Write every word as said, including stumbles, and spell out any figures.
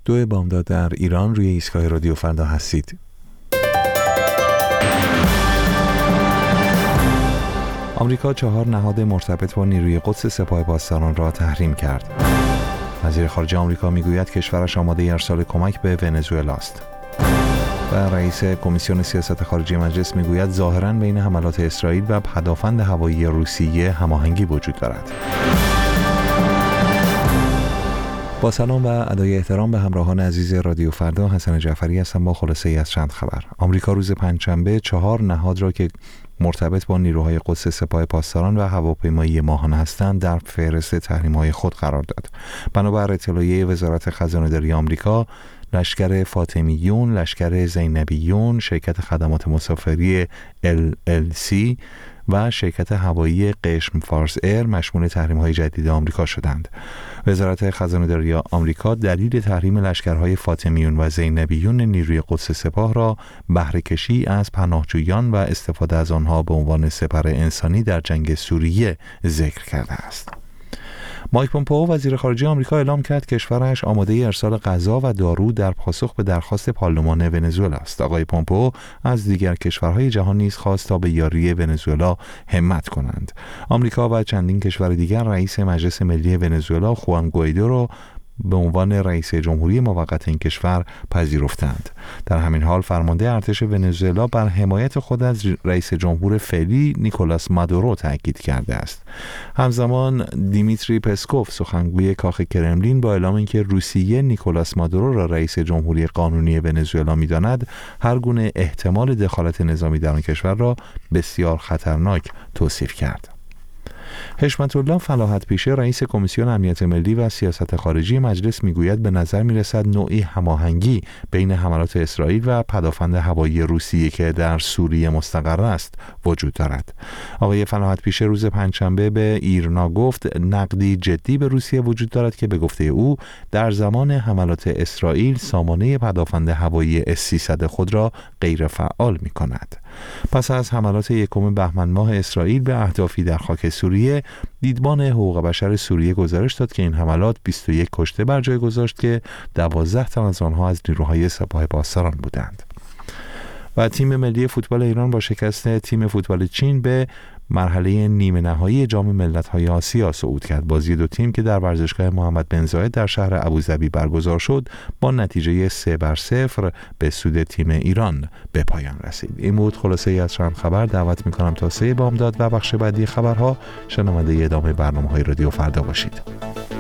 دو بامداد در ایران، روی ایستگاه رادیو فردا هستید. آمریکا چهار نهاد مرتبط با نیروی قدس سپاه پاسداران را تحریم کرد. وزیر خارجه آمریکا میگوید کشورش آماده ارسال کمک به ونزوئلا است. و رئیس کمیسیون سیاست خارجی مجلس میگوید ظاهراً بین حملات اسرائیل و پدافند هوایی روسیه هماهنگی وجود دارد. با سلام و ادای احترام به همراهان عزیز رادیو فردا، حسن جعفری هستم با خلاصه ای از چند خبر. آمریکا روز پنجشنبه چهار نهاد را که مرتبط با نیروهای قدس سپاه پاسداران و هواپیمایی ماهان هستند در فهرست تحریم‌های خود قرار داد. بنابر اطلاعیه وزارت خزانه‌داری آمریکا، لشکر فاطمیون، لشکر زینبیون، شرکت خدمات مسافری ال ال سی و شرکت هوایی قشم فارس ایر مشمول تحریم‌های جدید آمریکا شدند. وزارت خزانه‌داری آمریکا دلیل تحریم لشکرهای فاطمیون و زینبیون نیروی قدس سپاه را بهره کشی از پناهجویان و استفاده از آنها به عنوان سپر انسانی در جنگ سوریه ذکر کرده است. مایک پومپئو وزیر خارجه آمریکا اعلام کرد کشورش آماده ارسال غذا و دارو در پاسخ به درخواست پارلمان ونزوئلا است. آقای پومپئو از دیگر کشورهای جهان نیز خواست تا به یاری ونزوئلا همت کنند. آمریکا و چندین کشور دیگر رئیس مجلس ملی ونزوئلا خوان گوئیدو را به عنوان رئیس جمهوری موقت این کشور پذیرفتند. در همین حال فرمانده ارتش ونزوئلا بر حمایت خود از رئیس جمهور فعلی نیکولاس مادورو تاکید کرده است. همزمان دیمیتری پسکوف سخنگوی کاخ کرملین با اعلام اینکه روسیه نیکولاس مادورو را رئیس جمهوری قانونی ونزوئلا می‌داند، هر گونه احتمال دخالت نظامی در آن کشور را بسیار خطرناک توصیف کرد. حشمت الله فلاحت پیشه رئیس کمیسیون امنیت ملی و سیاست خارجی مجلس میگوید به نظر میرسد نوعی هماهنگی بین حملات اسرائیل و پدافند هوایی روسیه که در سوریه مستقر است وجود دارد. آقای فلاحت پیشه روز پنجشنبه به ایرنا گفت نقدی جدی به روسیه وجود دارد که به گفته او در زمان حملات اسرائیل سامانه پدافند هوایی اس سیصد خود را غیر فعال می‌کند. پس از حملات یکم بهمن ماه اسرائیل به اهدافی در خاک سوریه، دیدبان حقوق بشر سوریه گزارش داد که این حملات بیست و یک کشته بر جای گذاشت که دوازده تن از آنها از نیروهای سپاه پاسداران بودند. و تیم ملی فوتبال ایران با شکست تیم فوتبال چین به مرحله نیمه نهایی جام ملت‌های آسیا صعود کرد. بازی دو تیم که در ورزشگاه محمد بن زاید در شهر ابوظبی برگزار شد، با نتیجه سه بر صفر به سود تیم ایران به پایان رسید. این بود خلاصه ای از چند خبر. دعوت می‌کنم تا سه بامداد و بخش بعدی خبرها شنونده ادامه برنامه‌های رادیو فردا باشید.